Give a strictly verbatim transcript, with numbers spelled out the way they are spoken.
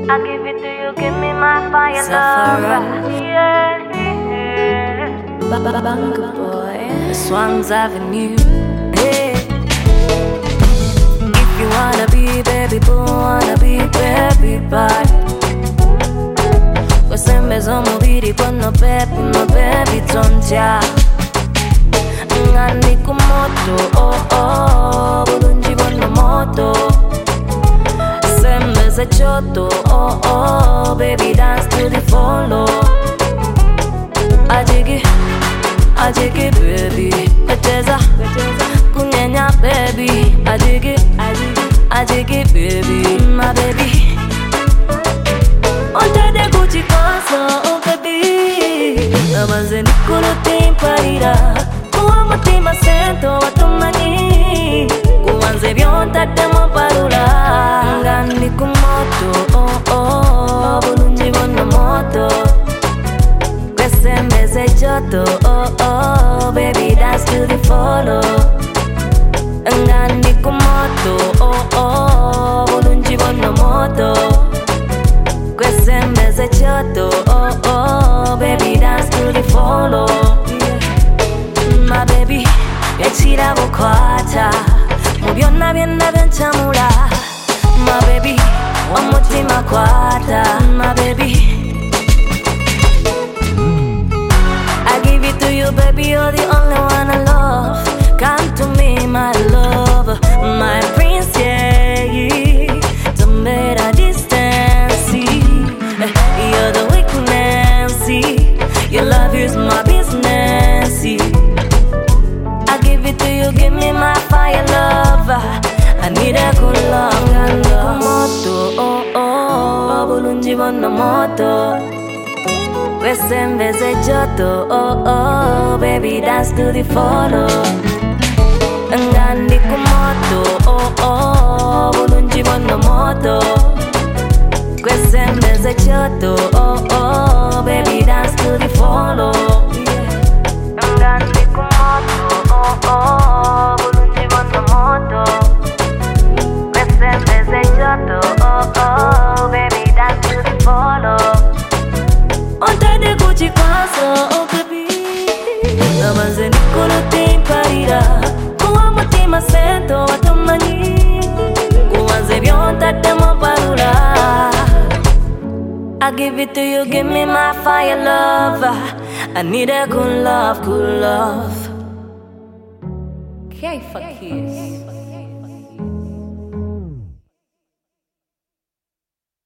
I give it to you, give me my fire love. Yeah, yeah. Bunker boy, Swans Avenue. Hey. If you wanna be baby boo, wanna be baby bye. Wesembezo mubiri kono baby, my baby tonja. Ngani kumoto, oh oh, bulunji bono moto. Sembeze choto, oh oh, baby dance to the follow. Ajigi, ajigi baby, peteza, kunyenya baby. Ajigi, ajigi baby, my baby. Onde de Gucci Casa, oh baby. Namanze nikolo timparira, kuwa mutima sento watumani. Kuwanze byonta demo parula. Ngani kumoto, oh oh, bulunji bono moto. Kwesembeze choto, oh oh, baby dance to the follow. Ngani kumoto, oh oh, bulunji bono moto. Kwesembeze choto, oh oh, baby dance to the follow. My baby, yachira bukwata, mubyonna byonna byenchamula. My baby, omutima kwata, my baby. I give it to you, baby, you're the only one I love. Come to me, my love, my prince, yeah. Don't make a distance, you're the weakness, your love is my business. I give it to you, give me my fire love. I need a cool love, and moto, oh oh, bulunji bono moto. Kwesembeze choto, oh oh, baby dance to the follow. Ngani kumoto, oh oh, bulunji bono moto. Kwesembeze choto, oh oh, baby dance to the follow. Ngani kumoto, oh oh, bulunji bono moto. Kwesembeze choto, oh oh, baby dance to the follow. Onde de Gucci Casa, oh baby. Namanze nikolo timparira, kuwa mutima sento watumani. Kuwanze byonta demo parula. I give it to you, give me my fire love. I need a cool love, cool love. K for kiss.